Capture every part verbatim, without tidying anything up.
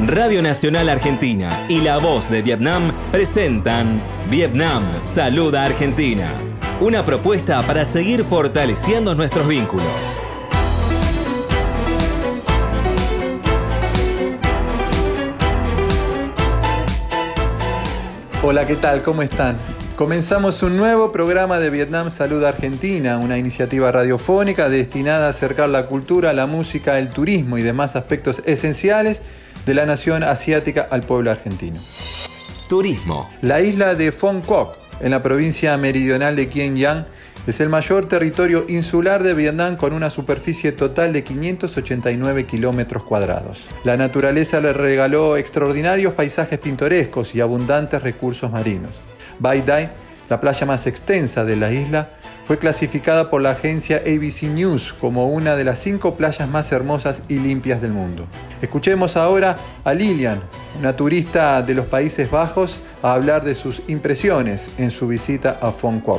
Radio Nacional Argentina y La Voz de Vietnam presentan Vietnam Saluda a Argentina, una propuesta para seguir fortaleciendo nuestros vínculos. Hola, ¿qué tal? ¿Cómo están? Comenzamos un nuevo programa de Vietnam Saluda Argentina, una iniciativa radiofónica destinada a acercar la cultura, la música, el turismo y demás aspectos esenciales de la nación asiática al pueblo argentino. Turismo. La isla de Phong Quoc, en la provincia meridional de Quien Yang, es el mayor territorio insular de Vietnam con una superficie total de quinientos ochenta y nueve kilómetros cuadrados. La naturaleza le regaló extraordinarios paisajes pintorescos y abundantes recursos marinos. Bai Dai, la playa más extensa de la isla, fue clasificada por la agencia A B C News como una de las cinco playas más hermosas y limpias del mundo. Escuchemos ahora a Lilian, una turista de los Países Bajos, a hablar de sus impresiones en su visita a Phong Quoc.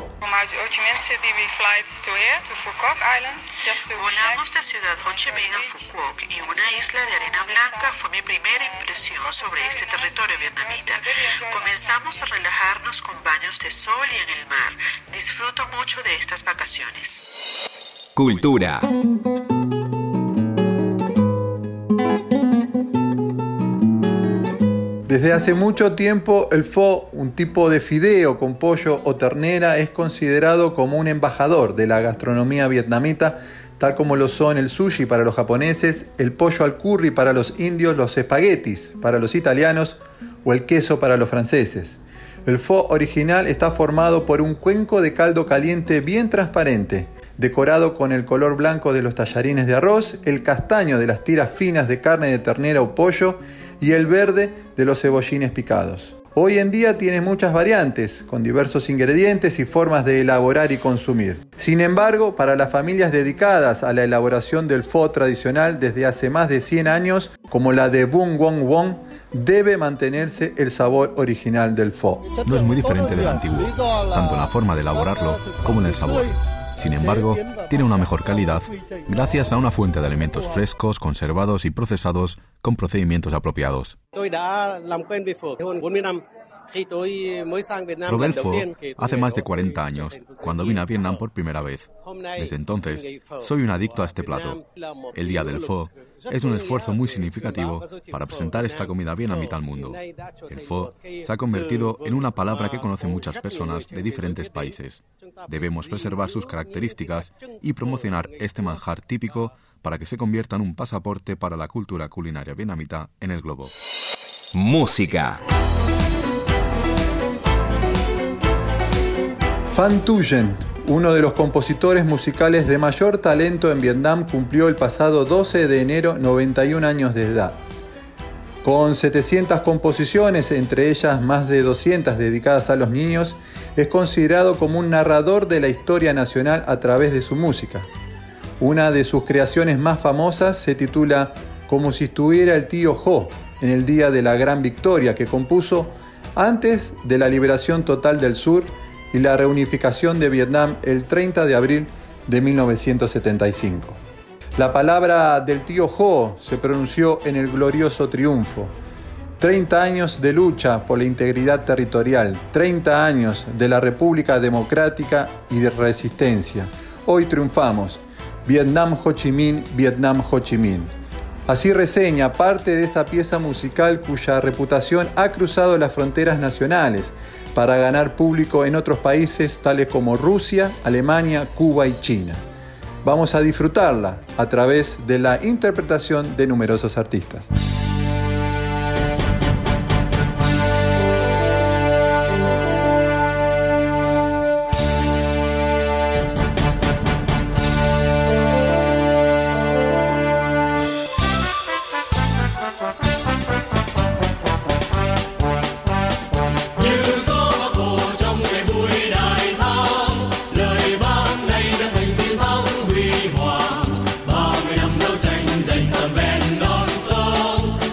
Volamos de Ciudad Ho Chi Minh a Phu Quoc y una isla de arena blanca fue mi primera impresión sobre este territorio vietnamita. Comenzamos a relajarnos con baños de sol y en el mar. Disfruto mucho de estas vacaciones. Cultura. Desde hace mucho tiempo el pho, un tipo de fideo con pollo o ternera, es considerado como un embajador de la gastronomía vietnamita, tal como lo son el sushi para los japoneses, el pollo al curry para los indios, los espaguetis para los italianos o el queso para los franceses. El pho original está formado por un cuenco de caldo caliente bien transparente, decorado con el color blanco de los tallarines de arroz, el castaño de las tiras finas de carne de ternera o pollo y el verde de los cebollines picados. Hoy en día tiene muchas variantes, con diversos ingredientes y formas de elaborar y consumir. Sin embargo, para las familias dedicadas a la elaboración del pho tradicional desde hace más de cien años, como la de Bung Wong Wong, debe mantenerse el sabor original del pho. No es muy diferente del antiguo, tanto en la forma de elaborarlo como en el sabor. Sin embargo, tiene una mejor calidad gracias a una fuente de alimentos frescos, conservados y procesados con procedimientos apropiados. Probé el pho hace más de cuarenta años, cuando vine a Vietnam por primera vez. Desde entonces, soy un adicto a este plato. El Día del Pho es un esfuerzo muy significativo para presentar esta comida vietnamita al mundo. El pho se ha convertido en una palabra que conocen muchas personas de diferentes países. Debemos preservar sus características y promocionar este manjar típico para que se convierta en un pasaporte para la cultura culinaria vietnamita en el globo. Música. Phan Thuyen, uno de los compositores musicales de mayor talento en Vietnam, cumplió el pasado doce de enero noventa y un años de edad. Con setecientas composiciones, entre ellas más de doscientas dedicadas a los niños, es considerado como un narrador de la historia nacional a través de su música. Una de sus creaciones más famosas se titula Como si estuviera el tío Ho, en el día de la Gran Victoria, que compuso antes de la liberación total del sur y la reunificación de Vietnam el treinta de abril de mil novecientos setenta y cinco. La palabra del tío Ho se pronunció en el glorioso triunfo. treinta años de lucha por la integridad territorial, treinta años de la República Democrática y de resistencia. Hoy triunfamos. Vietnam Ho Chi Minh, Vietnam Ho Chi Minh. Así reseña parte de esa pieza musical cuya reputación ha cruzado las fronteras nacionales para ganar público en otros países tales como Rusia, Alemania, Cuba y China. Vamos a disfrutarla a través de la interpretación de numerosos artistas. Hãy subscribe cho kênh Ghiền Mì Gõ để không bỏ lỡ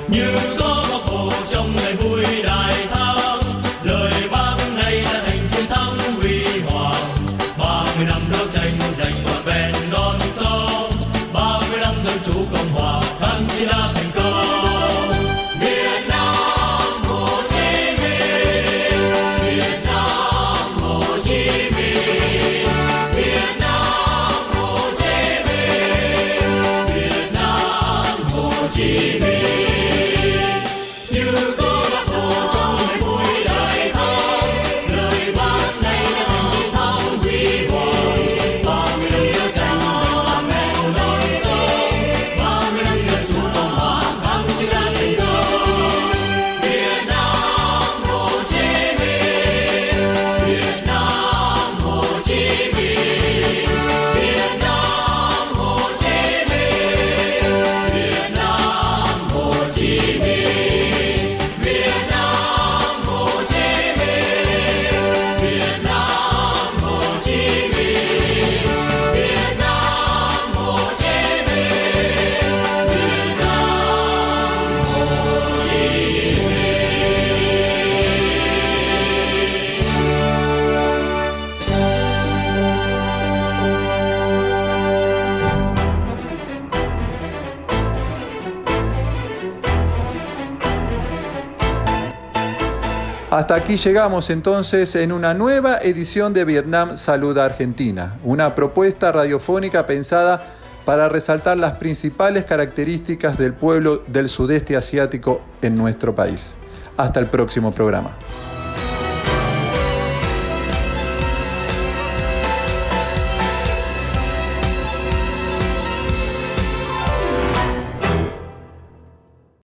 Hasta aquí llegamos entonces en una nueva edición de Vietnam Saluda Argentina, una propuesta radiofónica pensada para resaltar las principales características del pueblo del sudeste asiático en nuestro país. Hasta el próximo programa.